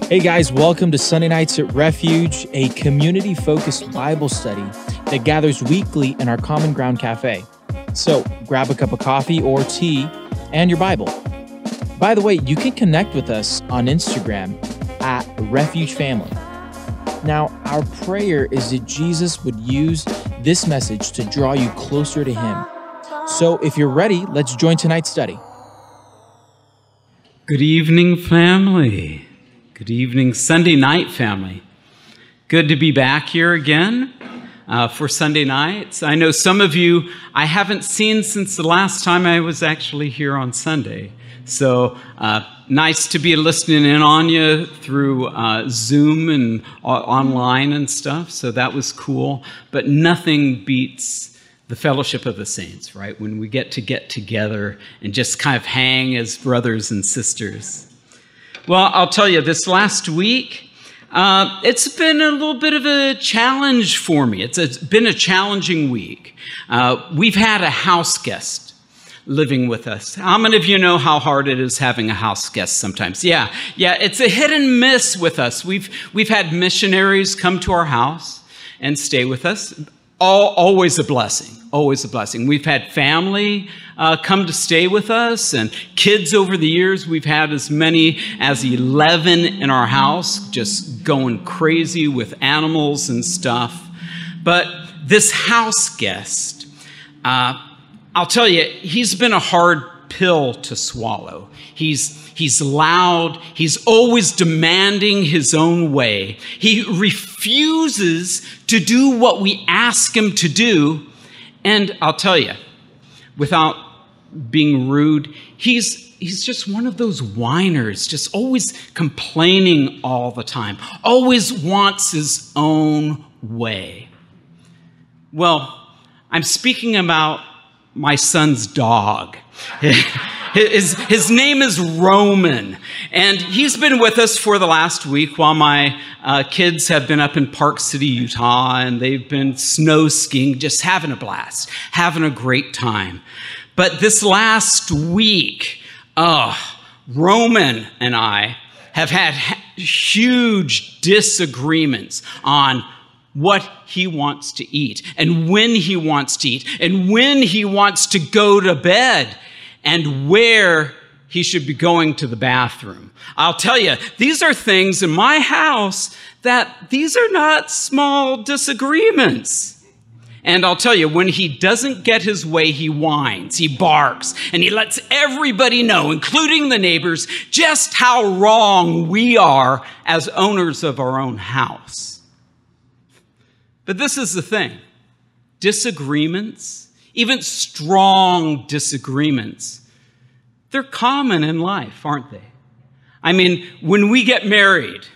Hey guys, welcome to Sunday Nights at Refuge, a community-focused Bible study that gathers weekly in our Common Ground Cafe. So grab a cup of coffee or tea and your Bible. By the way, you can connect with us on Instagram at Refuge Family. Now, our prayer is that Jesus would use this message to draw you closer to Him. So if you're ready, let's join tonight's study. Good evening, family. Good evening, Sunday night family. Good to be back here again for Sunday nights. I know some of you I haven't seen since the last time I was actually here on Sunday. So nice to be listening in on you through Zoom and online and stuff. So that was cool. But nothing beats the fellowship of the saints, right? When we get together and just kind of hang as brothers and sisters. Well, I'll tell you, this last week, it's been a little bit of a challenge for me. It's been a challenging week. We've had a house guest living with us. How many of you know how hard it is having a house guest sometimes? Yeah, it's a hit and miss with us. We've had missionaries come to our house and stay with us. Always a blessing, always a blessing. We've had family come to stay with us, and kids over the years. We've had as many as 11 in our house, just going crazy with animals and stuff. But this house guest, I'll tell you, he's been a hard pill to swallow. He's loud. He's always demanding his own way. He refuses to do what we ask him to do. And I'll tell you, without being rude, he's just one of those whiners, just always complaining all the time, always wants his own way. Well, I'm speaking about my son's dog. His name is Roman, and he's been with us for the last week while my kids have been up in Park City, Utah, and they've been snow skiing, just having a blast, having a great time. But this last week, Roman and I have had huge disagreements on what he wants to eat, and when he wants to eat, and when he wants to go to bed, and where he should be going to the bathroom. I'll tell you, these are things in my house that these are not small disagreements. And I'll tell you, when he doesn't get his way, he whines, he barks, and he lets everybody know, including the neighbors, just how wrong we are as owners of our own house. But this is the thing. Disagreements, even strong disagreements, they're common in life, aren't they? I mean, when we get married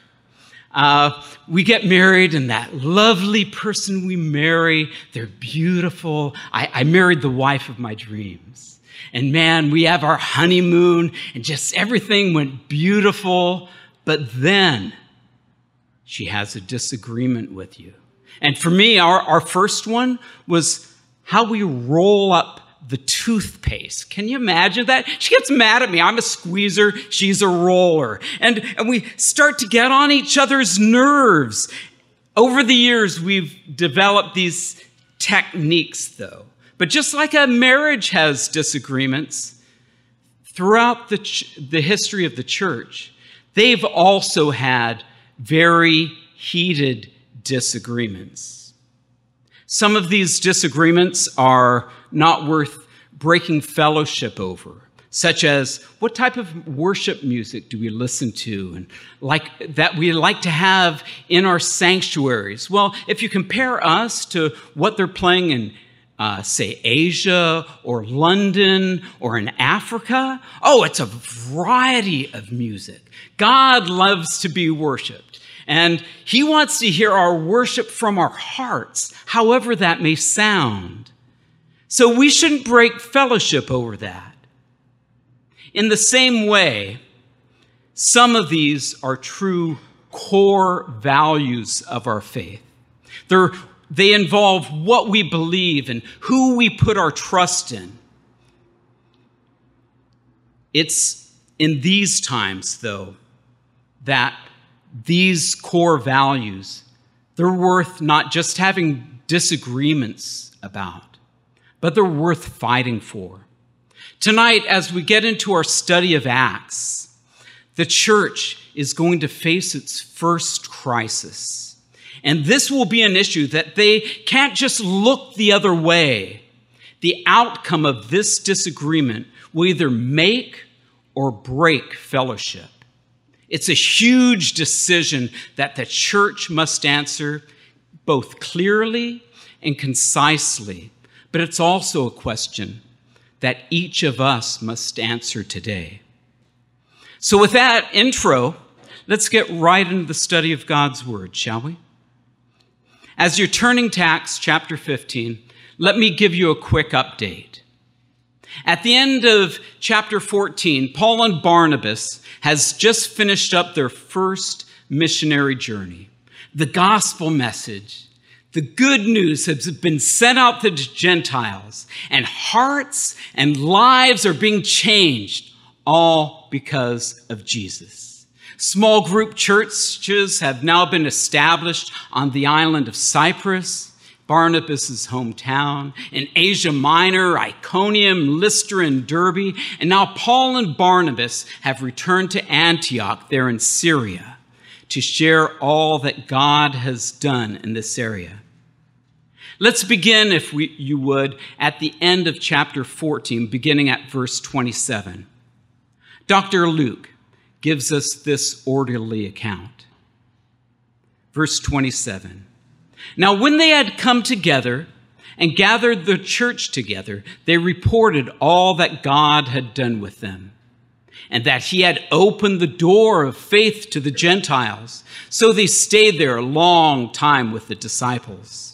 and that lovely person we marry, they're beautiful. I married the wife of my dreams. And man, we have our honeymoon and just everything went beautiful. But then she has a disagreement with you. And for me, our first one was how we roll up the toothpaste. Can you imagine that? She gets mad at me. I'm a squeezer. She's a roller. And we start to get on each other's nerves. Over the years, we've developed these techniques, though. But just like a marriage has disagreements, throughout the history of the church, they've also had very heated disagreements. Some of these disagreements are not worth breaking fellowship over, such as what type of worship music do we listen to and that we like to have in our sanctuaries. Well, if you compare us to what they're playing in, say, Asia or London or in Africa, it's a variety of music. God loves to be worshiped. And he wants to hear our worship from our hearts, however that may sound. So we shouldn't break fellowship over that. In the same way, some of these are true core values of our faith. They involve what we believe and who we put our trust in. It's in these times, though, that these core values, they're worth not just having disagreements about, but they're worth fighting for. Tonight, as we get into our study of Acts, the church is going to face its first crisis. And this will be an issue that they can't just look the other way. The outcome of this disagreement will either make or break fellowship. It's a huge decision that the church must answer both clearly and concisely, but it's also a question that each of us must answer today. So with that intro, let's get right into the study of God's Word, shall we? As you're turning to Acts chapter 15, let me give you a quick update. At the end of chapter 14, Paul and Barnabas has just finished up their first missionary journey. The gospel message, the good news has been sent out to the Gentiles, and hearts and lives are being changed, all because of Jesus. Small group churches have now been established on the island of Cyprus, Barnabas' hometown, in Asia Minor, Iconium, Lystra, and Derbe, and now Paul and Barnabas have returned to Antioch there in Syria to share all that God has done in this area. Let's begin, if you would, at the end of chapter 14, beginning at verse 27. Dr. Luke gives us this orderly account. Verse 27. Now, when they had come together and gathered the church together, they reported all that God had done with them, and that he had opened the door of faith to the Gentiles. So they stayed there a long time with the disciples.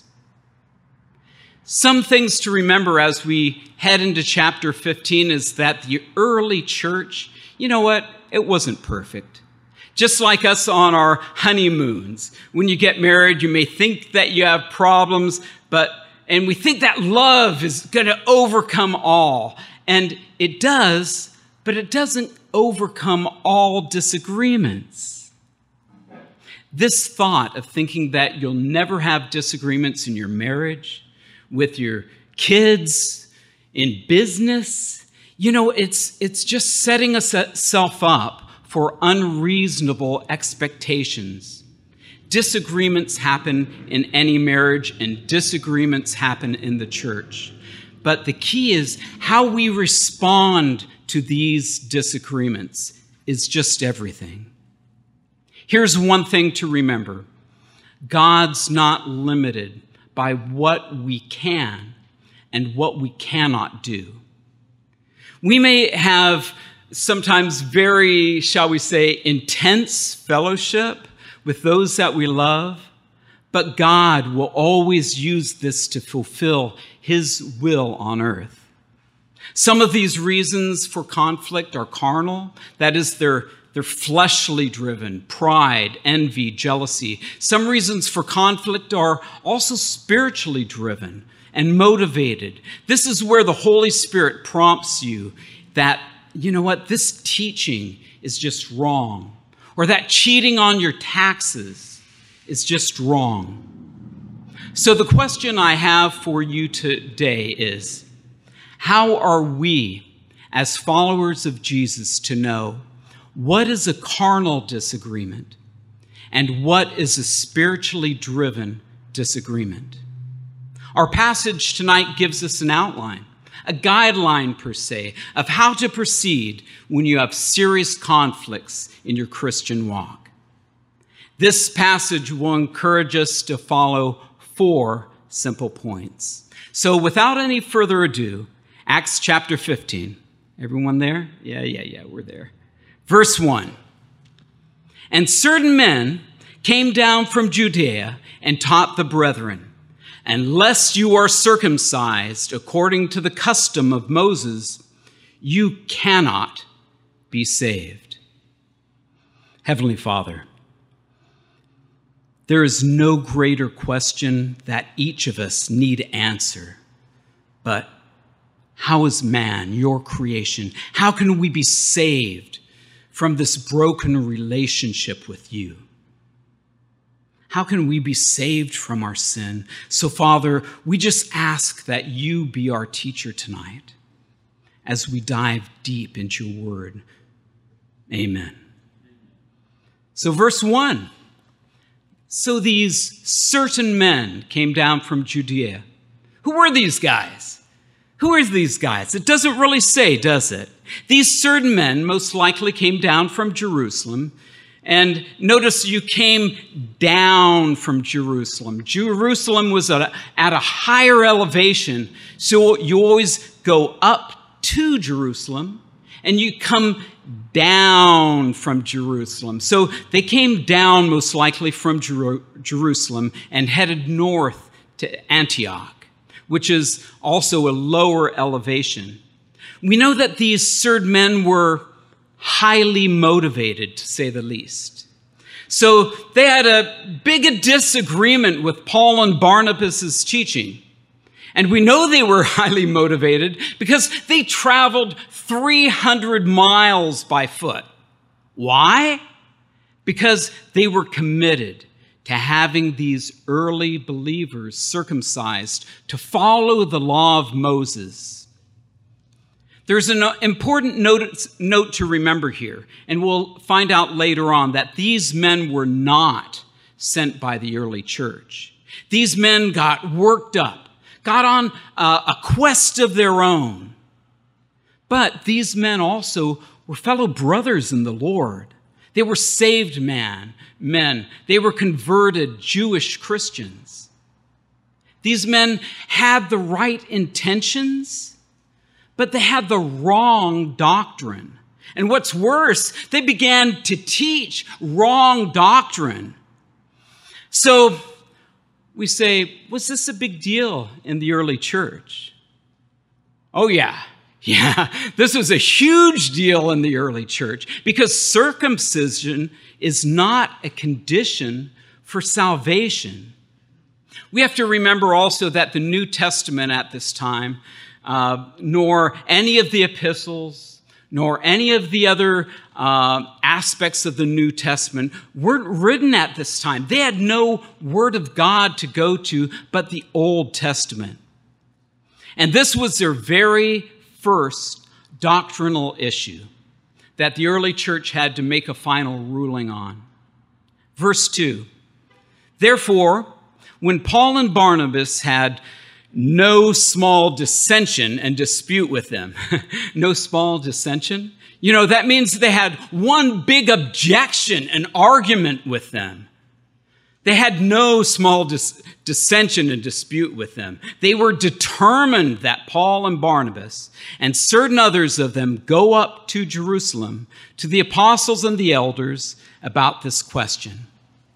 Some things to remember as we head into chapter 15 is that the early church, you know what? It wasn't perfect. Just like us on our honeymoons. When you get married, you may think that you have problems, and we think that love is going to overcome all. And it does, but it doesn't overcome all disagreements. This thought of thinking that you'll never have disagreements in your marriage, with your kids, in business, it's just setting itself up for unreasonable expectations. Disagreements happen in any marriage, and disagreements happen in the church. But the key is how we respond to these disagreements is just everything. Here's one thing to remember. God's not limited by what we can and what we cannot do. We may have sometimes very, shall we say, intense fellowship with those that we love, but God will always use this to fulfill his will on earth. Some of these reasons for conflict are carnal, that is, they're fleshly driven, pride, envy, jealousy. Some reasons for conflict are also spiritually driven and motivated. This is where the Holy Spirit prompts you that, you know what, this teaching is just wrong, or that cheating on your taxes is just wrong. So the question I have for you today is, how are we, as followers of Jesus, to know what is a carnal disagreement and what is a spiritually driven disagreement? Our passage tonight gives us an outline, a guideline per se, of how to proceed when you have serious conflicts in your Christian walk. This passage will encourage us to follow 4 simple points. So without any further ado, Acts chapter 15. Everyone there? Yeah, we're there. Verse 1. And certain men came down from Judea and taught the brethren, unless you are circumcised according to the custom of Moses, you cannot be saved. Heavenly Father, there is no greater question that each of us need to answer, but how is man, your creation, how can we be saved from this broken relationship with you? How can we be saved from our sin? So, Father, we just ask that you be our teacher tonight as we dive deep into your word. Amen. So, verse 1. So these certain men came down from Judea. Who were these guys? Who are these guys? It doesn't really say, does it? These certain men most likely came down from Jerusalem. And notice you came down from Jerusalem. Jerusalem was at a higher elevation, so you always go up to Jerusalem, and you come down from Jerusalem. So they came down most likely from Jerusalem and headed north to Antioch, which is also a lower elevation. We know that these certain men were highly motivated, to say the least. So they had a big disagreement with Paul and Barnabas' teaching. And we know they were highly motivated because they traveled 300 miles by foot. Why? Because they were committed to having these early believers circumcised to follow the law of Moses. There's an important note to remember here, and we'll find out later on that these men were not sent by the early church. These men got worked up, got on a quest of their own. But these men also were fellow brothers in the Lord. They were saved men. They were converted Jewish Christians. These men had the right intentions, but they had the wrong doctrine. And what's worse, they began to teach wrong doctrine. So we say, was this a big deal in the early church? Oh, yeah. Yeah, this was a huge deal in the early church because circumcision is not a condition for salvation. We have to remember also that the New Testament at this time, nor any of the epistles, nor any of the other aspects of the New Testament weren't written at this time. They had no Word of God to go to but the Old Testament. And this was their very first doctrinal issue that the early church had to make a final ruling on. Verse 2, therefore, when Paul and Barnabas had no small dissension and dispute with them, no small dissension, that means they had one big objection, an argument with them. They had no small dissension and dispute with them. They were determined that Paul and Barnabas and certain others of them go up to Jerusalem to the apostles and the elders about this question.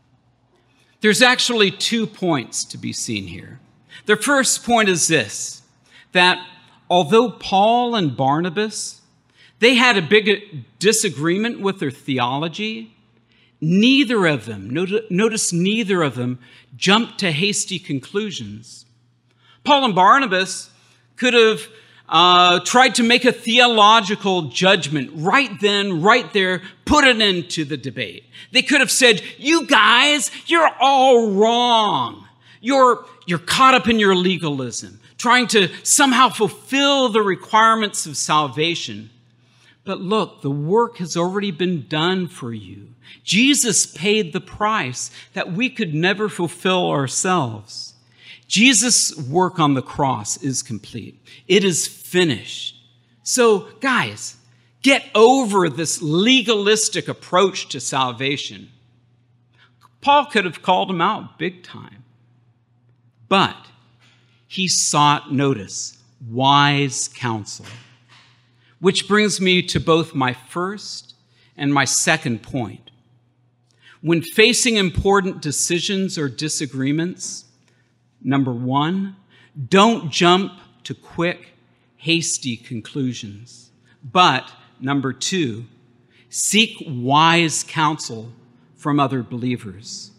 There's actually 2 points to be seen here. The first point is this, that although Paul and Barnabas, they had a big disagreement with their theology, neither of them, notice neither of them, jumped to hasty conclusions. Paul and Barnabas could have tried to make a theological judgment right then, right there, put it into the debate. They could have said, you guys, you're all wrong. You're caught up in your legalism, trying to somehow fulfill the requirements of salvation. But look, the work has already been done for you. Jesus paid the price that we could never fulfill ourselves. Jesus' work on the cross is complete. It is finished. So, guys, get over this legalistic approach to salvation. Paul could have called him out big time. But he sought, notice, wise counsel. Which brings me to both my first and my second point. When facing important decisions or disagreements, number 1, don't jump to quick, hasty conclusions. But, number 2, seek wise counsel from other believers.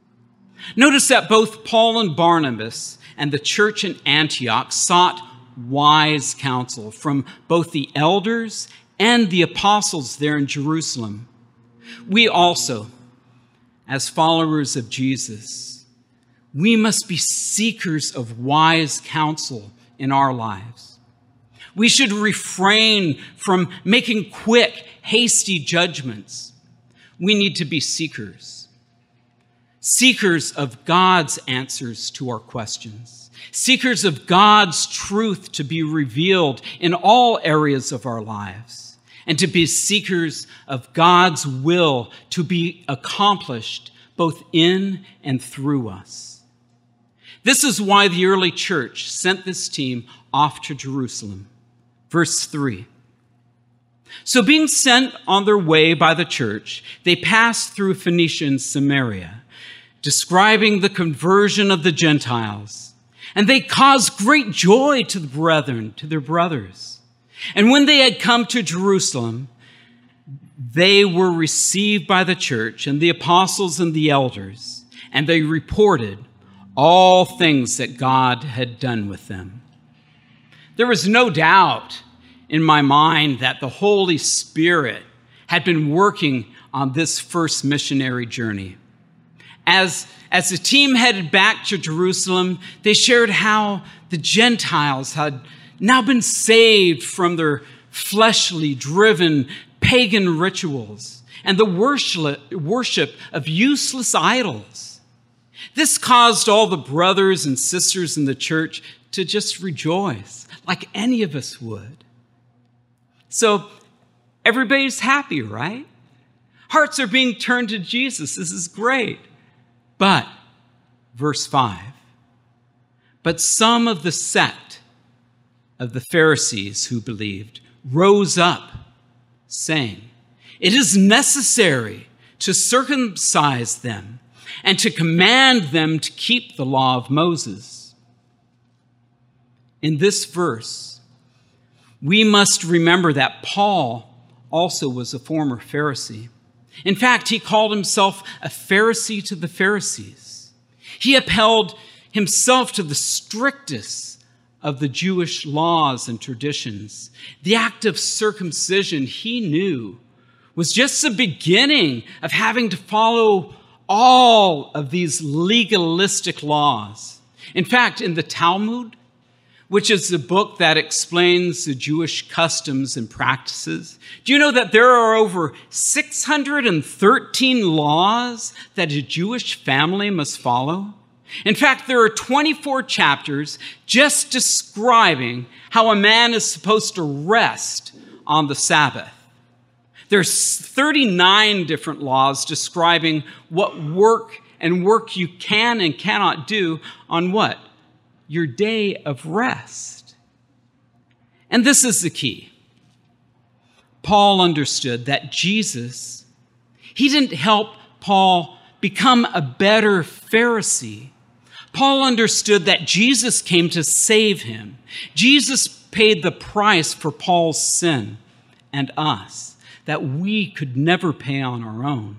Notice that both Paul and Barnabas and the church in Antioch sought wise counsel from both the elders and the apostles there in Jerusalem. We also, as followers of Jesus, we must be seekers of wise counsel in our lives. We should refrain from making quick, hasty judgments. We need to be seekers. Seekers of God's answers to our questions. Seekers of God's truth to be revealed in all areas of our lives. And to be seekers of God's will to be accomplished both in and through us. This is why the early church sent this team off to Jerusalem. Verse 3. So being sent on their way by the church, they passed through Phoenicia and Samaria, describing the conversion of the Gentiles. And they caused great joy to the brethren, to their brothers. And when they had come to Jerusalem, they were received by the church and the apostles and the elders, and they reported all things that God had done with them. There was no doubt in my mind that the Holy Spirit had been working on this first missionary journey. As the team headed back to Jerusalem, they shared how the Gentiles had now been saved from their fleshly driven pagan rituals and the worship of useless idols. This caused all the brothers and sisters in the church to just rejoice like any of us would. So everybody's happy, right? Hearts are being turned to Jesus. This is great. But, verse 5, but some of the sect of the Pharisees who believed rose up, saying, it is necessary to circumcise them and to command them to keep the law of Moses. In this verse, we must remember that Paul also was a former Pharisee. In fact, he called himself a Pharisee to the Pharisees. He upheld himself to the strictest of the Jewish laws and traditions. The act of circumcision, he knew, was just the beginning of having to follow all of these legalistic laws. In fact, in the Talmud, which is the book that explains the Jewish customs and practices, do you know that there are over 613 laws that a Jewish family must follow? In fact, there are 24 chapters just describing how a man is supposed to rest on the Sabbath. There's 39 different laws describing what work you can and cannot do on what? Your day of rest. And this is the key. Paul understood that Jesus, he didn't help Paul become a better Pharisee. Paul understood that Jesus came to save him. Jesus paid the price for Paul's sin and us that we could never pay on our own.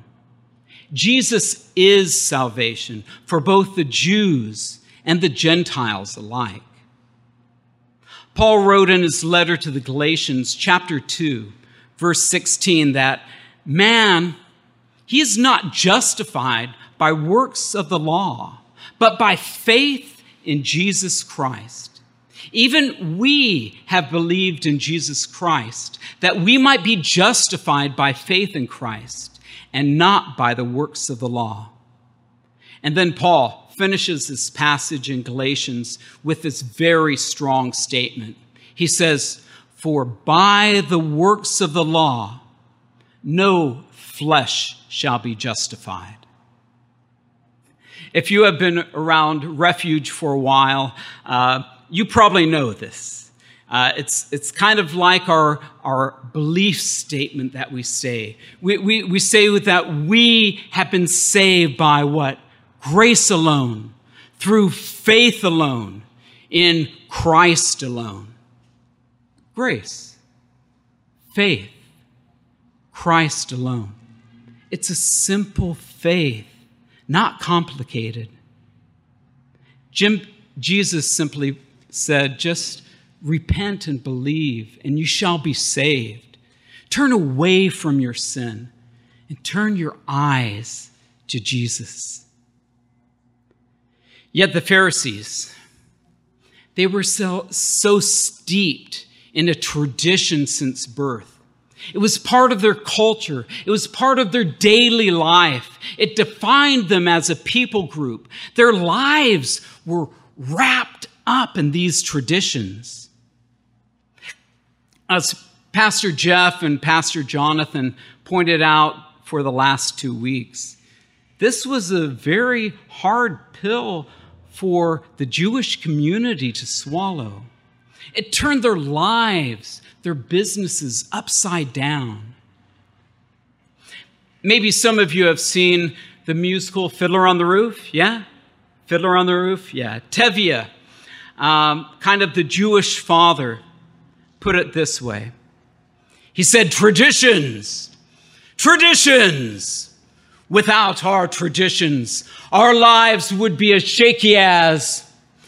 Jesus is salvation for both the Jews and the Gentiles alike. Paul wrote in his letter to the Galatians, chapter 2, verse 16, that man, he is not justified by works of the law, but by faith in Jesus Christ. Even we have believed in Jesus Christ, that we might be justified by faith in Christ, and not by the works of the law. And then Paul finishes this passage in Galatians with this very strong statement. He says, for by the works of the law, no flesh shall be justified. If you have been around Refuge for a while, you probably know this. It's kind of like our belief statement that we say. We say that we have been saved by what? Grace alone, through faith alone, in Christ alone. Grace, faith, Christ alone. It's a simple faith, not complicated. Jesus simply said, just repent and believe, and you shall be saved. Turn away from your sin and turn your eyes to Jesus. Yet the Pharisees, they were so steeped in a tradition since birth. It was part of their culture. It was part of their daily life. It defined them as a people group. Their lives were wrapped up in these traditions. As Pastor Jeff and Pastor Jonathan pointed out for the last 2 weeks, this was a very hard pill for the Jewish community to swallow. It turned their lives, their businesses upside down. Maybe some of you have seen the musical Fiddler on the Roof, yeah? Fiddler on the Roof, yeah. Tevye, kind of the Jewish father, put it this way. He said, traditions. Without our traditions, our lives would be as shaky as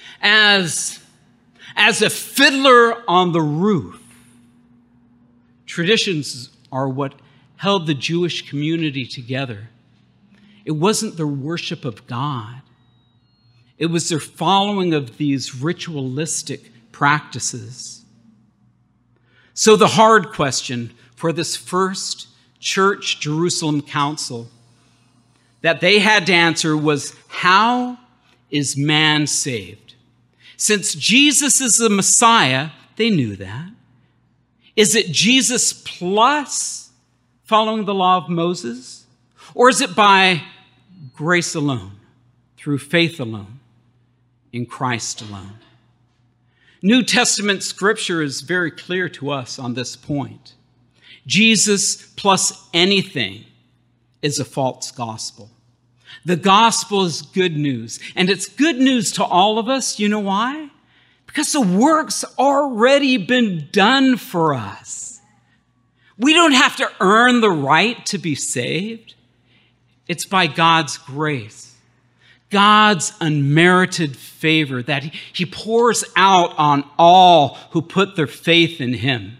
a fiddler on the roof. Traditions are what held the Jewish community together. It wasn't their worship of God. It was their following of these ritualistic practices. So the hard question for this first Church Jerusalem Council that they had to answer was, how is man saved? Since Jesus is the Messiah, they knew that. Is it Jesus plus following the law of Moses? Or is it by grace alone, through faith alone, in Christ alone? New Testament scripture is very clear to us on this point. Jesus plus anything is a false gospel. The gospel is good news, and it's good news to all of us. You know why? Because the work's already been done for us. We don't have to earn the right to be saved. It's by God's grace, God's unmerited favor that he pours out on all who put their faith in him.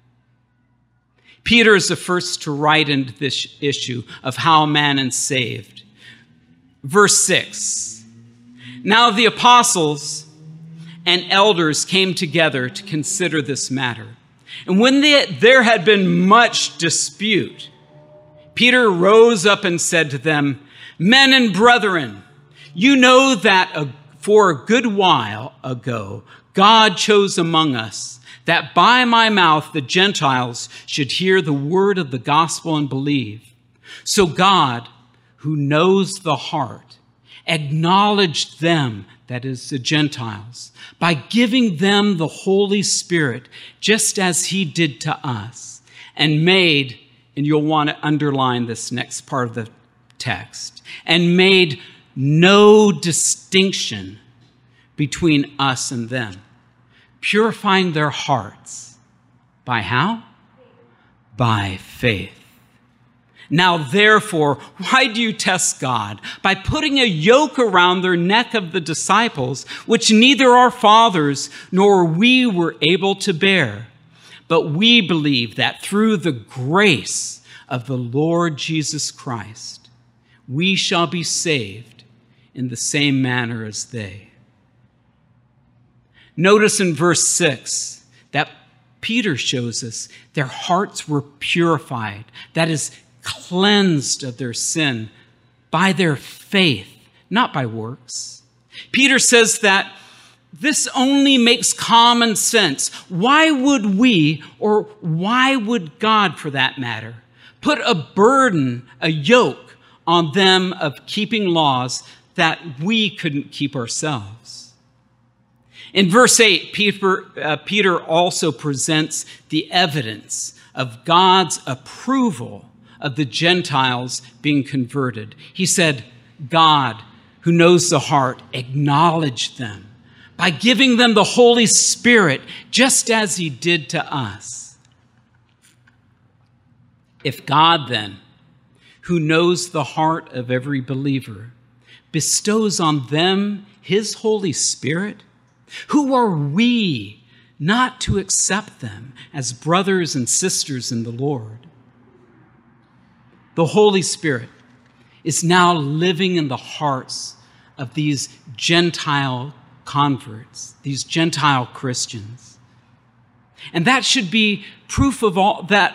Peter is the first to write into this issue of how man is saved. Verse 6, now the apostles and elders came together to consider this matter. And when there had been much dispute, Peter rose up and said to them, men and brethren, you know that for a good while ago, God chose among us that by my mouth the Gentiles should hear the word of the gospel and believe. So God, who knows the heart, acknowledged them, that is the Gentiles, by giving them the Holy Spirit, just as he did to us, and made, and you'll want to underline this next part of the text, and made no distinction between us and them, purifying their hearts. By how? By faith. Now, therefore, why do you test God? By putting a yoke around their neck of the disciples, which neither our fathers nor we were able to bear. But we believe that through the grace of the Lord Jesus Christ, we shall be saved in the same manner as they. Notice in verse 6 that Peter shows us their hearts were purified, that is, cleansed of their sin by their faith, not by works. Peter says that this only makes common sense. Why would we, or why would God, for that matter, put a burden, a yoke on them of keeping laws that we couldn't keep ourselves? In verse 8, Peter also presents the evidence of God's approval of the Gentiles being converted. He said, God, who knows the heart, acknowledged them by giving them the Holy Spirit, just as he did to us. If God then, who knows the heart of every believer, bestows on them his Holy Spirit, who are we not to accept them as brothers and sisters in the Lord? The Holy Spirit is now living in the hearts of these Gentile converts, these Gentile Christians. And that should be proof of all the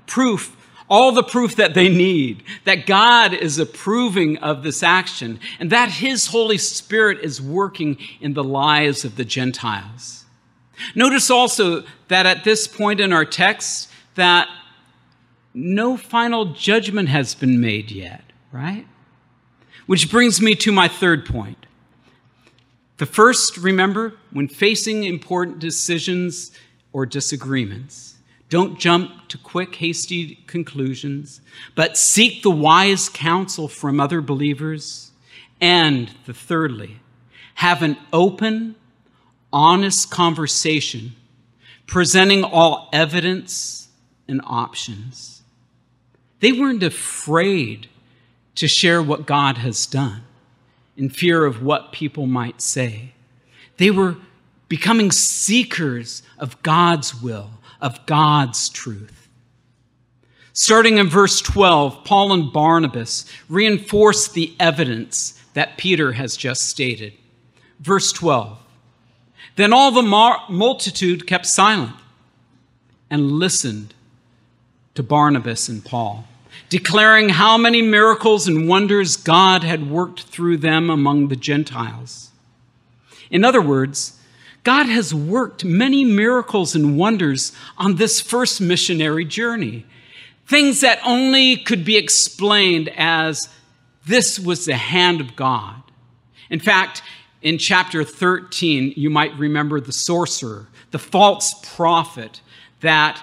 proof that they need, that God is approving of this action, and that his Holy Spirit is working in the lives of the Gentiles. Notice also that at this point in our text, that no final judgment has been made yet, right? Which brings me to my third point. The first, remember, when facing important decisions or disagreements, don't jump to quick, hasty conclusions, but seek the wise counsel from other believers. And thirdly, have an open, honest conversation, presenting all evidence and options. They weren't afraid to share what God has done in fear of what people might say. They were becoming seekers of God's will, of God's truth. Starting in verse 12, Paul and Barnabas reinforce the evidence that Peter has just stated. Verse 12, then all the multitude kept silent and listened to Barnabas and Paul, declaring how many miracles and wonders God had worked through them among the Gentiles. In other words, God has worked many miracles and wonders on this first missionary journey. Things that only could be explained as this was the hand of God. In fact, in chapter 13, you might remember the sorcerer, the false prophet that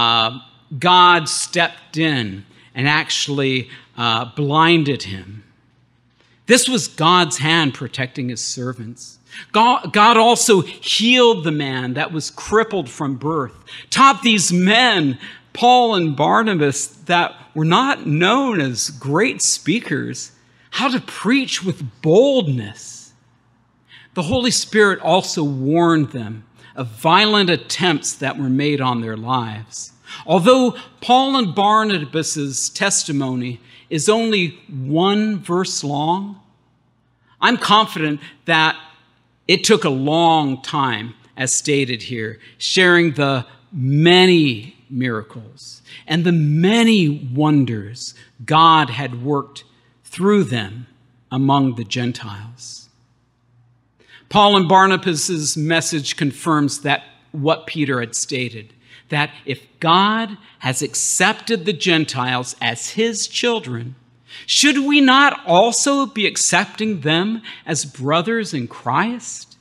God stepped in and actually blinded him. This was God's hand protecting his servants. God also healed the man that was crippled from birth, taught these men, Paul and Barnabas, that were not known as great speakers, how to preach with boldness. The Holy Spirit also warned them of violent attempts that were made on their lives. Although Paul and Barnabas' testimony is only one verse long, I'm confident that it took a long time, as stated here, sharing the many miracles and the many wonders God had worked through them among the Gentiles. Paul and Barnabas' message confirms that what Peter had stated, that if God has accepted the Gentiles as his children, should we not also be accepting them as brothers in Christ?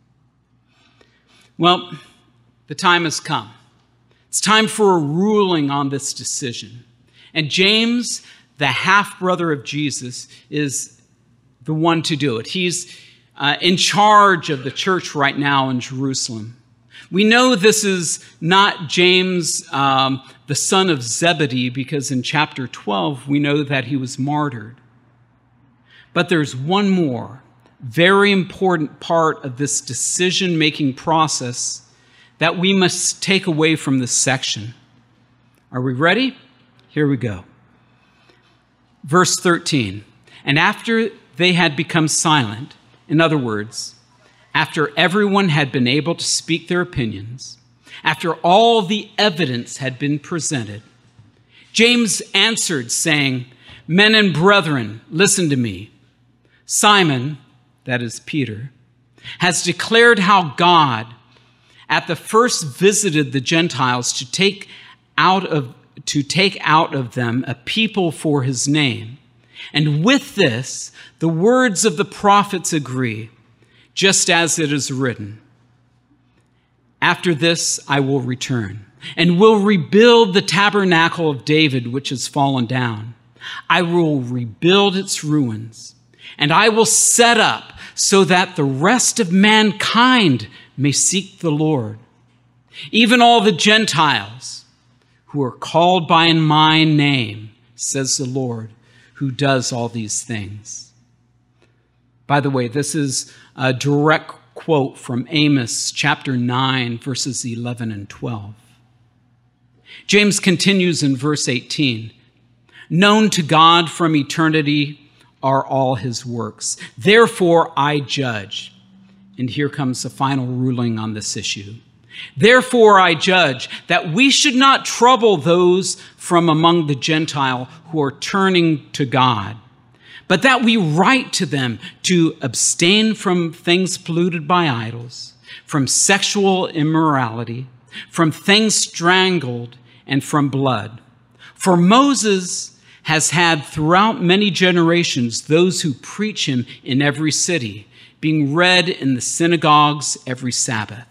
Well, the time has come. It's time for a ruling on this decision. And James, the half-brother of Jesus, is the one to do it. He's in charge of the church right now in Jerusalem. We know this is not James, the son of Zebedee, because in chapter 12, we know that he was martyred. But there's one more very important part of this decision-making process that we must take away from this section. Are we ready? Here we go. Verse 13, and after they had become silent, in other words, after everyone had been able to speak their opinions, after all the evidence had been presented, James answered, saying, men and brethren, listen to me. Simon, that is Peter, has declared how God at the first visited the Gentiles to take out of them a people for his name. And with this, the words of the prophets agree, just as it is written, after this I will return and will rebuild the tabernacle of David, which has fallen down. I will rebuild its ruins, and I will set up so that the rest of mankind may seek the Lord, even all the Gentiles who are called by my name, says the Lord, who does all these things. By the way, this is a direct quote from Amos chapter 9, verses 11 and 12. James continues in verse 18, known to God from eternity are all his works. Therefore I judge. And here comes the final ruling on this issue. Therefore I judge that we should not trouble those from among the Gentile who are turning to God, but that we write to them to abstain from things polluted by idols, from sexual immorality, from things strangled, and from blood. For Moses has had throughout many generations those who preach him in every city, being read in the synagogues every Sabbath.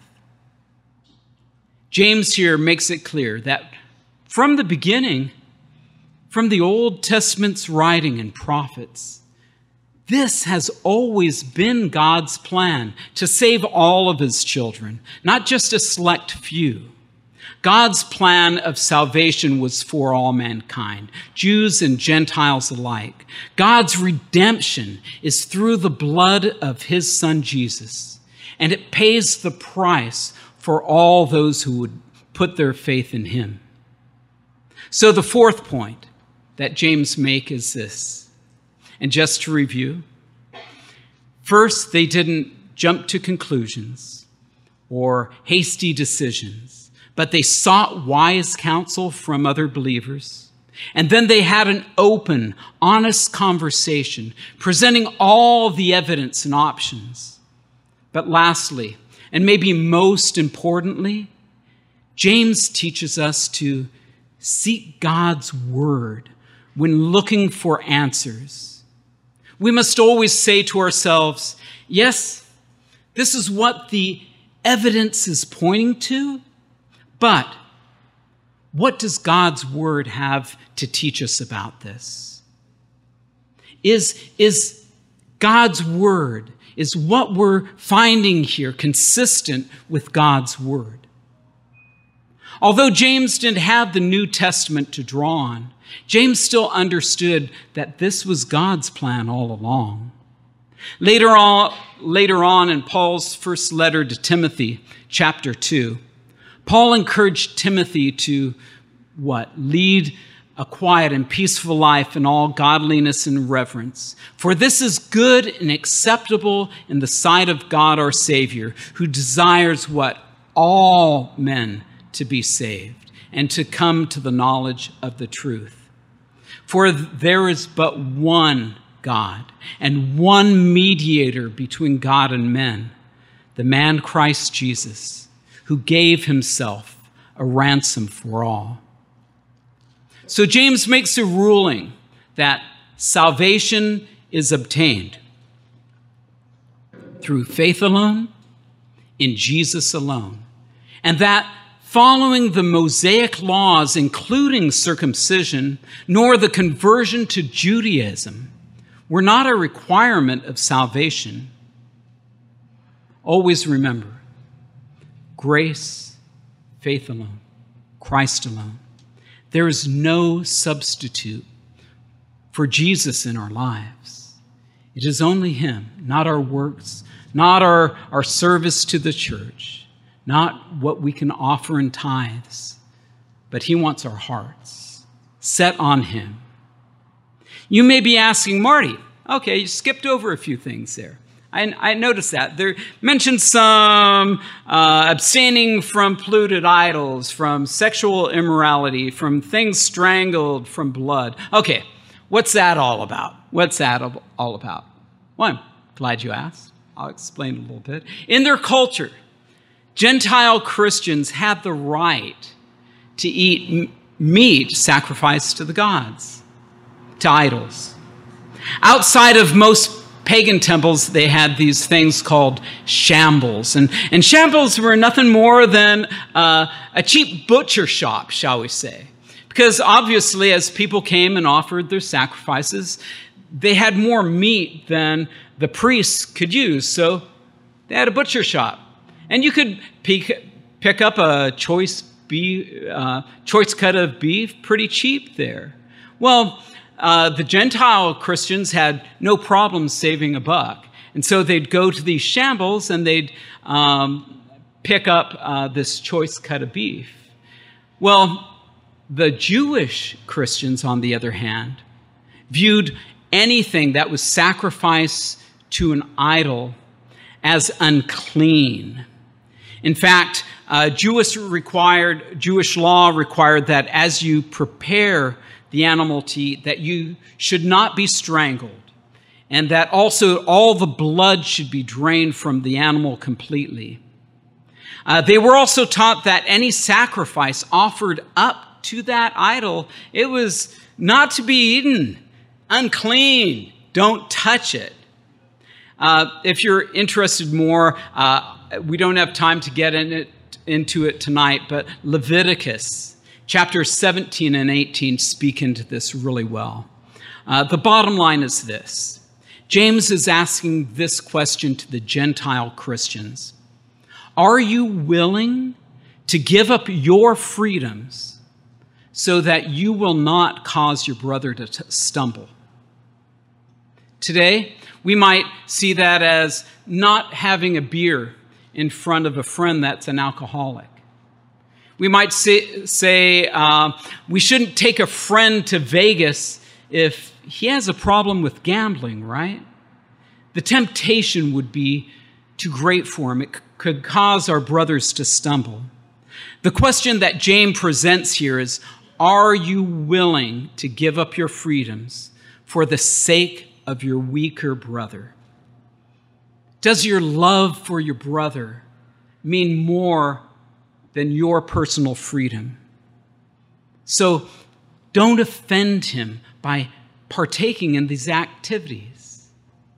James here makes it clear that from the beginning, from the Old Testament's writing and prophets, this has always been God's plan to save all of his children, not just a select few. God's plan of salvation was for all mankind, Jews and Gentiles alike. God's redemption is through the blood of his Son Jesus, and it pays the price for all those who would put their faith in him. So the fourth point that James makes is this, and just to review, first, they didn't jump to conclusions or hasty decisions, but they sought wise counsel from other believers. And then they had an open, honest conversation, presenting all the evidence and options. But lastly, and maybe most importantly, James teaches us to seek God's word when looking for answers. We must always say to ourselves, yes, this is what the evidence is pointing to, but what does God's word have to teach us about this? Is God's word, is what we're finding here consistent with God's word? Although James didn't have the New Testament to draw on, James still understood that this was God's plan all along. Later on in Paul's first letter to Timothy, chapter 2, Paul encouraged Timothy to lead a quiet and peaceful life in all godliness and reverence. For this is good and acceptable in the sight of God our Savior, who desires all men to be saved and to come to the knowledge of the truth. For there is but one God and one mediator between God and men, the man Christ Jesus, who gave himself a ransom for all. So James makes a ruling that salvation is obtained through faith alone, in Jesus alone, and that following the Mosaic laws, including circumcision, nor the conversion to Judaism, were not a requirement of salvation. Always remember, grace, faith alone, Christ alone. There is no substitute for Jesus in our lives. It is only him, not our works, not our service to the church, not what we can offer in tithes, but he wants our hearts set on him. You may be asking, Marty, okay, you skipped over a few things there. I noticed that. There mentioned some abstaining from polluted idols, from sexual immorality, from things strangled, from blood. Okay, what's that all about? What's that all about? Well, I'm glad you asked. I'll explain a little bit. In their culture, Gentile Christians had the right to eat meat sacrificed to the gods, to idols. Outside of most pagan temples, they had these things called shambles. And shambles were nothing more than a cheap butcher shop, shall we say. Because obviously, as people came and offered their sacrifices, they had more meat than the priests could use. So they had a butcher shop. And you could pick up a choice cut of beef pretty cheap there. Well, the Gentile Christians had no problem saving a buck. And so they'd go to these shambles and they'd pick up this choice cut of beef. Well, the Jewish Christians, on the other hand, viewed anything that was sacrificed to an idol as unclean. In fact, Jewish law required that as you prepare the animal to eat, that you should not be strangled, and that also all the blood should be drained from the animal completely. They were also taught that any sacrifice offered up to that idol, it was not to be eaten, unclean, don't touch it. If you're interested more, we don't have time to get into it tonight, but Leviticus chapters 17 and 18 speak into this really well. The bottom line is this. James is asking this question to the Gentile Christians. Are you willing to give up your freedoms so that you will not cause your brother to stumble? Today, we might see that as not having a beer in front of a friend that's an alcoholic. We might say we shouldn't take a friend to Vegas if he has a problem with gambling, right? The temptation would be too great for him. It could cause our brothers to stumble. The question that James presents here is, are you willing to give up your freedoms for the sake of your weaker brother? Does your love for your brother mean more than your personal freedom? So don't offend him by partaking in these activities.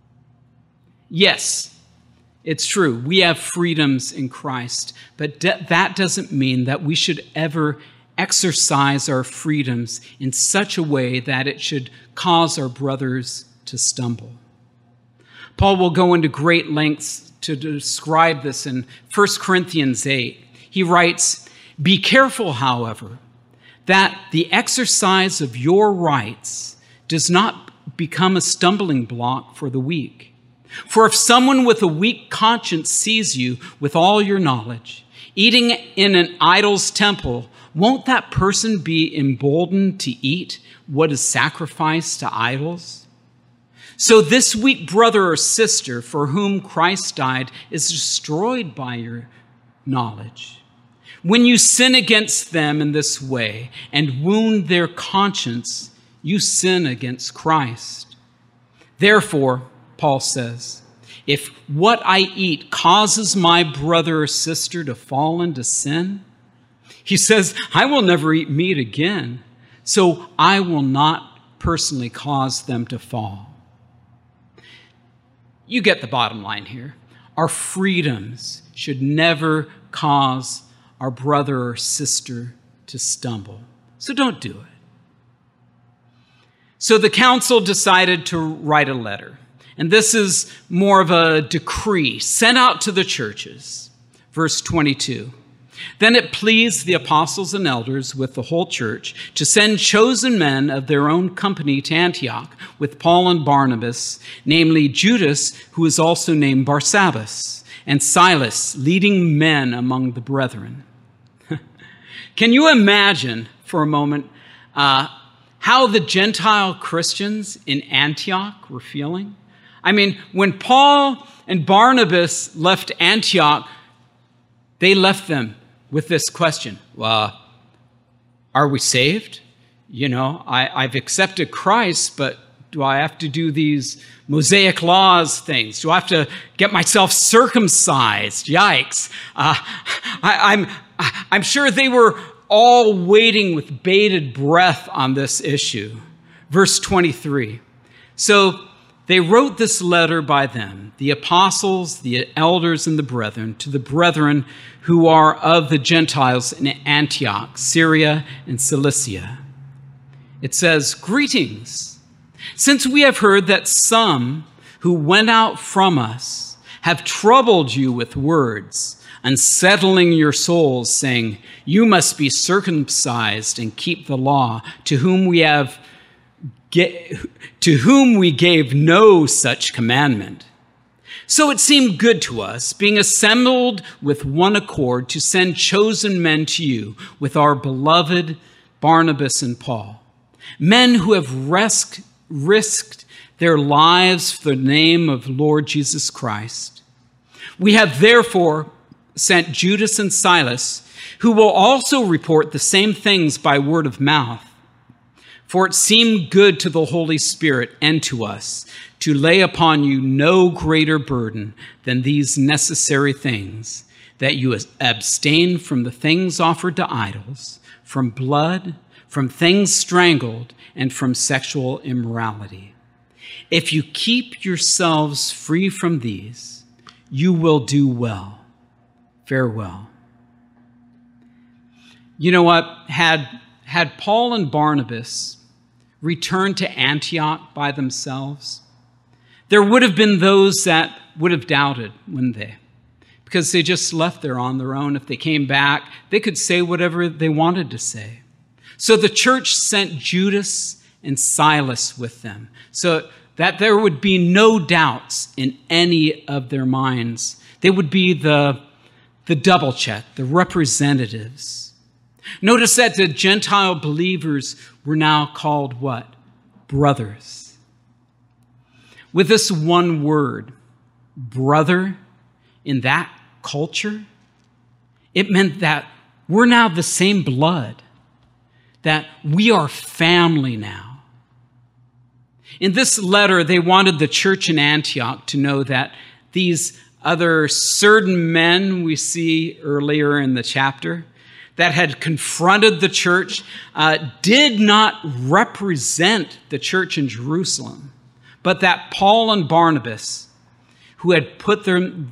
Yes, it's true. We have freedoms in Christ, but that doesn't mean that we should ever exercise our freedoms in such a way that it should cause our brothers to stumble. Paul will go into great lengths to describe this in 1 Corinthians 8. He writes, "Be careful, however, that the exercise of your rights does not become a stumbling block for the weak. For if someone with a weak conscience sees you with all your knowledge, eating in an idol's temple, won't that person be emboldened to eat what is sacrificed to idols? So this weak brother or sister for whom Christ died is destroyed by your knowledge. When you sin against them in this way and wound their conscience, you sin against Christ. Therefore, Paul says, if what I eat causes my brother or sister to fall into sin, he says, I will never eat meat again, so I will not personally cause them to fall." You get the bottom line here. Our freedoms should never cause our brother or sister to stumble. So don't do it. So the council decided to write a letter. And this is more of a decree sent out to the churches. Verse 22. Then it pleased the apostles and elders with the whole church to send chosen men of their own company to Antioch with Paul and Barnabas, namely Judas, who is also named Barsabbas, and Silas, leading men among the brethren. Can you imagine for a moment how the Gentile Christians in Antioch were feeling? I mean, when Paul and Barnabas left Antioch, they left them with this question. Well, are we saved? You know, I've accepted Christ, but do I have to do these Mosaic laws things? Do I have to get myself circumcised? Yikes. I'm sure they were all waiting with bated breath on this issue. Verse 23. So they wrote this letter by them, the apostles, the elders, and the brethren, to the brethren who are of the Gentiles in Antioch, Syria, and Cilicia. It says, "Greetings. Since we have heard that some who went out from us have troubled you with words, unsettling your souls, saying, 'You must be circumcised and keep the law,' to whom we gave no such commandment. So it seemed good to us, being assembled with one accord, to send chosen men to you with our beloved Barnabas and Paul, men who have risked their lives for the name of Lord Jesus Christ. We have therefore sent Judas and Silas, who will also report the same things by word of mouth. For it seemed good to the Holy Spirit and to us to lay upon you no greater burden than these necessary things, that you abstain from the things offered to idols, from blood, from things strangled, and from sexual immorality. If you keep yourselves free from these, you will do well. Farewell. You know what? Had Paul and Barnabas returned to Antioch by themselves, there would have been those that would have doubted, wouldn't they? Because they just left there on their own. If they came back, they could say whatever they wanted to say. So the church sent Judas and Silas with them, so that there would be no doubts in any of their minds. They would be the double check, the representatives. Notice that the Gentile believers were now called what? Brothers. With this one word, brother, in that culture, it meant that we're now the same blood, that we are family now. In this letter, they wanted the church in Antioch to know that these other certain men we see earlier in the chapter that had confronted the church did not represent the church in Jerusalem, but that Paul and Barnabas, who had put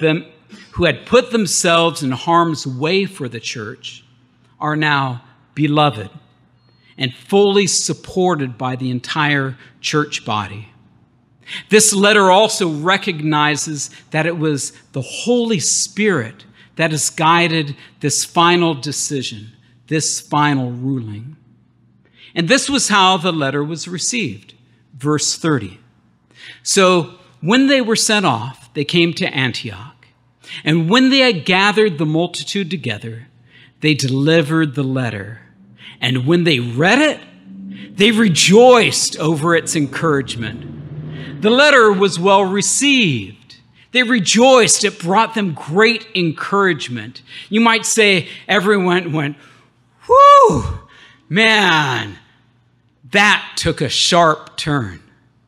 themselves in harm's way for the church, are now beloved and fully supported by the entire church body. This letter also recognizes that it was the Holy Spirit that has guided this final decision, this final ruling. And this was how the letter was received. Verse 30. So when they were sent off, they came to Antioch. And when they had gathered the multitude together, they delivered the letter. And when they read it, they rejoiced over its encouragement. The letter was well received. They rejoiced. It brought them great encouragement. You might say everyone went, whew, man, that took a sharp turn.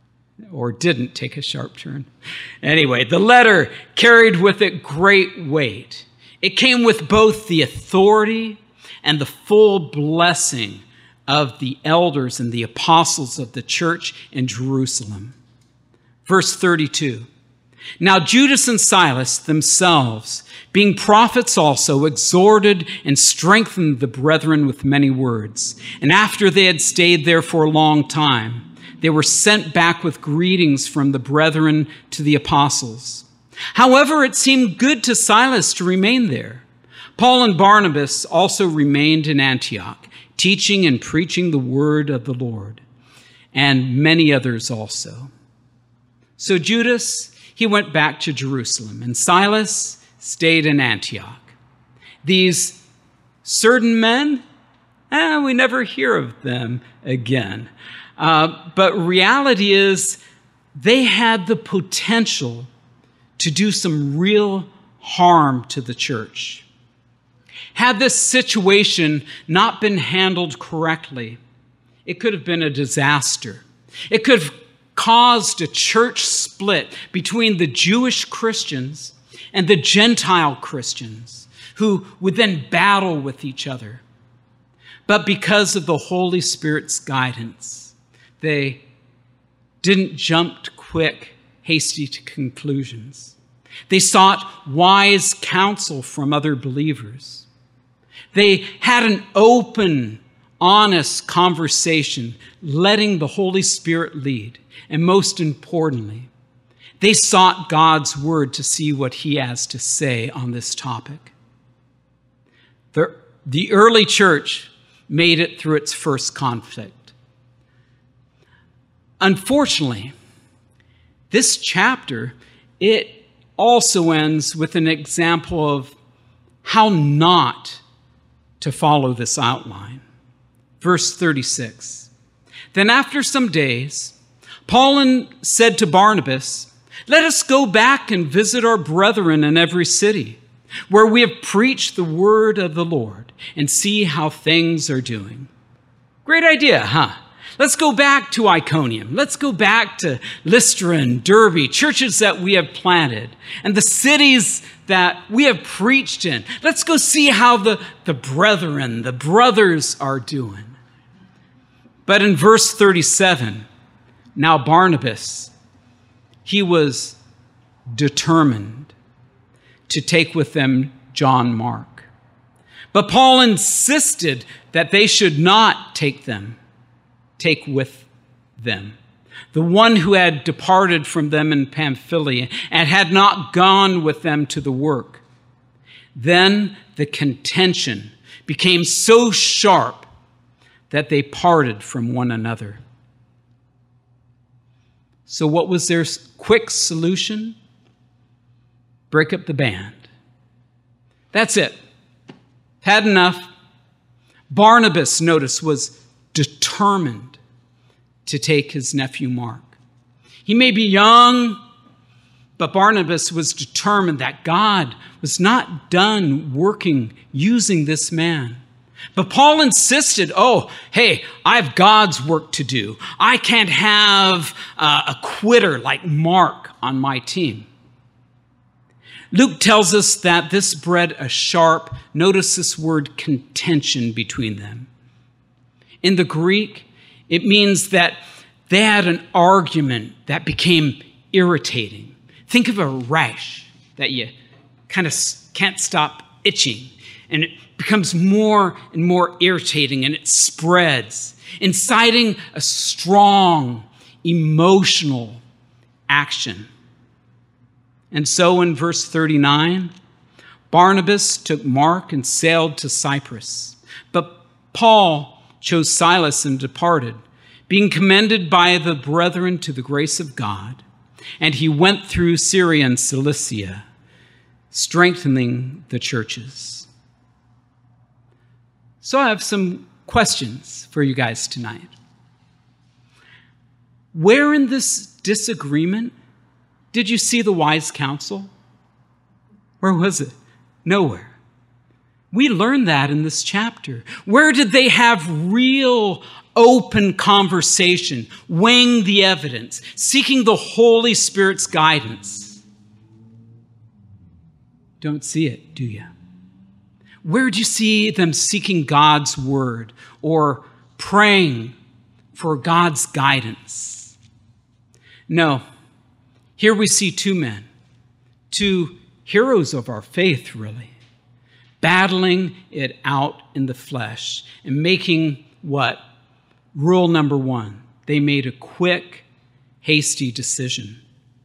Or didn't take a sharp turn. Anyway, the letter carried with it great weight. It came with both the authority and the full blessing of the elders and the apostles of the church in Jerusalem. Verse 32. Now Judas and Silas themselves, being prophets also, exhorted and strengthened the brethren with many words. And after they had stayed there for a long time, they were sent back with greetings from the brethren to the apostles. However, it seemed good to Silas to remain there. Paul and Barnabas also remained in Antioch, teaching and preaching the word of the Lord, and many others also. So Judas, he went back to Jerusalem, and Silas stayed in Antioch. These certain men, we never hear of them again. But reality is they had the potential to do some real harm to the church. Had this situation not been handled correctly, it could have been a disaster. It could have caused a church split between the Jewish Christians and the Gentile Christians, who would then battle with each other. But because of the Holy Spirit's guidance, they didn't jump to quick, hasty conclusions. They sought wise counsel from other believers. They had an open, honest conversation, letting the Holy Spirit lead. And most importantly, they sought God's word to see what he has to say on this topic. The early church made it through its first conflict. Unfortunately, this chapter, it also ends with an example of how not to follow this outline. Verse 36. Then after some days, Paul said to Barnabas, "Let us go back and visit our brethren in every city where we have preached the word of the Lord and see how things are doing." Great idea, huh? Let's go back to Iconium. Let's go back to Lystra and Derbe, churches that we have planted, and the cities that we have preached in. Let's go see how the brethren, the brothers are doing. But in verse 37, now Barnabas, he was determined to take with them John Mark. But Paul insisted that they should not take with them the one who had departed from them in Pamphylia and had not gone with them to the work. Then the contention became so sharp that they parted from one another. So what was their quick solution? Break up the band. That's it. Had enough. Barnabas, notice, was determined to take his nephew Mark. He may be young, but Barnabas was determined that God was not done working, using this man. But Paul insisted, hey, I have God's work to do. I can't have a quitter like Mark on my team. Luke tells us that this bred a sharp, notice this word, contention between them. In the Greek, it means that they had an argument that became irritating. Think of a rash that you kind of can't stop itching, and it becomes more and more irritating, and it spreads, inciting a strong emotional action. And so in verse 39, Barnabas took Mark and sailed to Cyprus. But Paul chose Silas and departed, being commended by the brethren to the grace of God. And he went through Syria and Cilicia, strengthening the churches. So I have some questions for you guys tonight. Where in this disagreement did you see the wise counsel? Where was it? Nowhere. We learned that in this chapter. Where did they have real open conversation, weighing the evidence, seeking the Holy Spirit's guidance? Don't see it, do you? Where do you see them seeking God's word or praying for God's guidance? No. Here we see two men, two heroes of our faith, really, battling it out in the flesh and making what? Rule number one. They made a quick, hasty decision.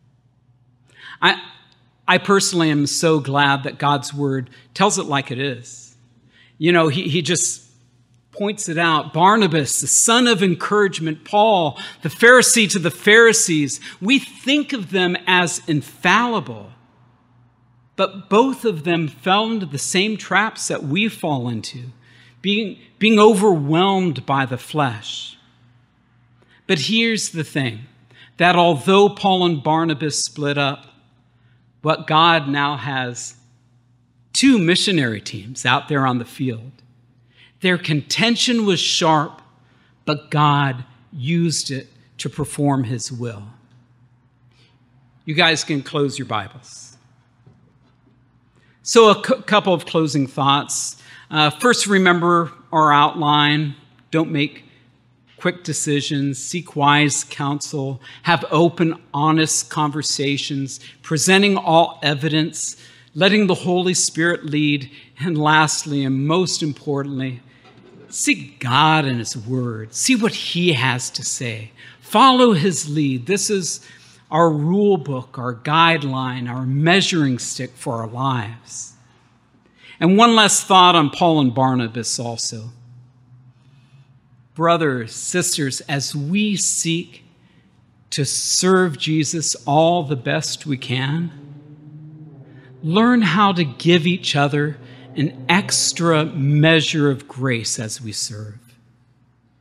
I personally am so glad that God's word tells it like it is. You know, he just points it out. Barnabas, the son of encouragement, Paul, the Pharisee to the Pharisees, we think of them as infallible. But both of them fell into the same traps that we fall into, being overwhelmed by the flesh. But here's the thing, that although Paul and Barnabas split up, but God now has two missionary teams out there on the field. Their contention was sharp, but God used it to perform his will. You guys can close your Bibles. So a couple of closing thoughts. First, remember our outline. Don't make quick decisions. Seek wise counsel. Have open, honest conversations. Presenting all evidence. Letting the Holy Spirit lead. And lastly, and most importantly, seek God and his word. See what he has to say. Follow his lead. This is our rule book, our guideline, our measuring stick for our lives. And one last thought on Paul and Barnabas also. Brothers, sisters, as we seek to serve Jesus all the best we can, learn how to give each other an extra measure of grace as we serve.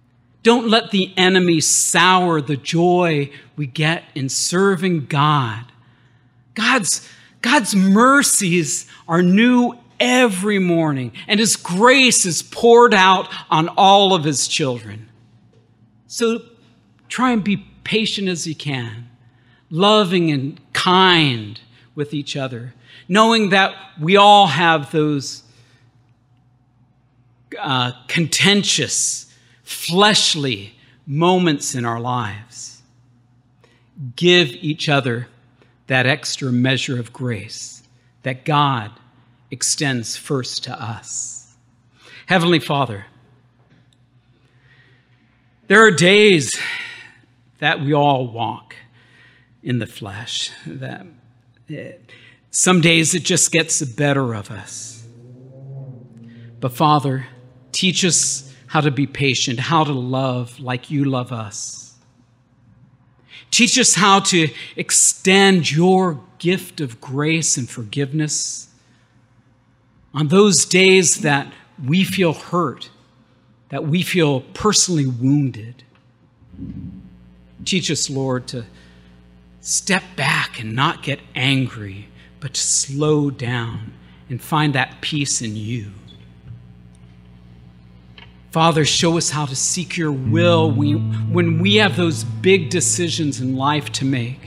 Don't let the enemy sour the joy we get in serving God. God's mercies are new every morning, and his grace is poured out on all of his children. So try and be patient as you can, loving and kind with each other, knowing that we all have those contentious, fleshly moments in our lives. Give each other that extra measure of grace that God extends first to us. Heavenly Father, there are days that we all walk in the flesh. Some days it just gets the better of us. But Father, teach us how to be patient, how to love like you love us. Teach us how to extend your gift of grace and forgiveness on those days that we feel hurt, that we feel personally wounded. Teach us, Lord, to step back and not get angry, but to slow down and find that peace in you. Father, show us how to seek your will when we have those big decisions in life to make.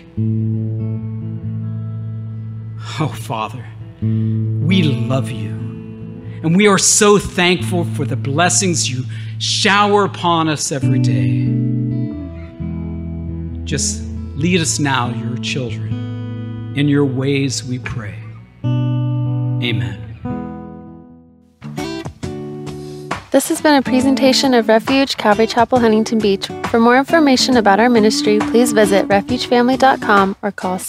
Oh, Father, we love you. And we are so thankful for the blessings you shower upon us every day. Just lead us now, your children. In your ways we pray. Amen. This has been a presentation of Refuge Calvary Chapel, Huntington Beach. For more information about our ministry, please visit refugefamily.com or call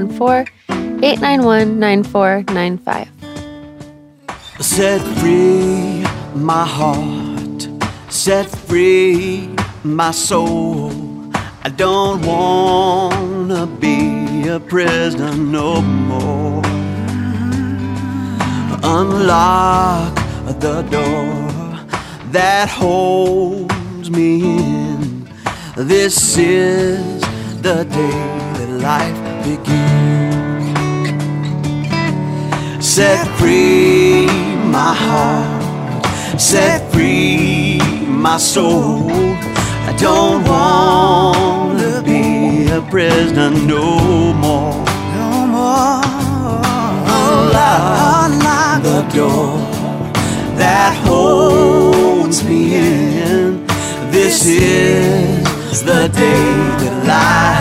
714-891-9495. Set free my heart, set free my soul. I don't want to be a prisoner no more. Unlock the door that holds me in. This is the day that life begins. Set free my heart, set free my soul. I don't want to be a prisoner no more. No more. Unlock the door that holds me in. This is the day that life